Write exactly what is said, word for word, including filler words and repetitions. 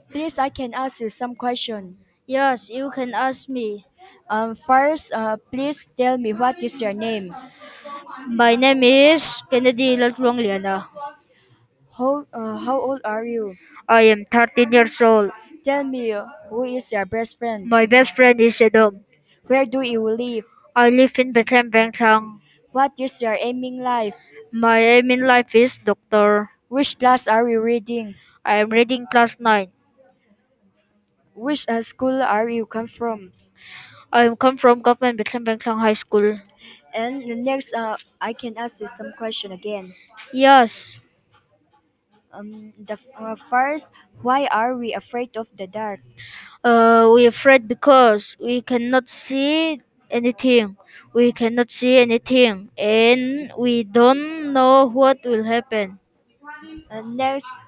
Please, I can ask you some question. Yes, you can ask me. Um, first, uh, please tell me what is your name? My name is Kennedy Lalfluang Liana. How, uh, how old are you? I am thirteen years old. Tell me uh, who is your best friend? My best friend is Edom. Where do you live? I live in Bethlehem, Bangkok. What is your aiming life? My aim in life is doctor. Which class are you reading? I am reading class nine. Which uh, school are you come from? I am come from Government Bethlehem, Bangkok High School. And the next, uh, I can ask you some question again. Yes, Um, the f- uh, first, why are we afraid of the dark? uh, we afraid because we cannot see anything. We cannot see anything, and we don't know what will happen. And next,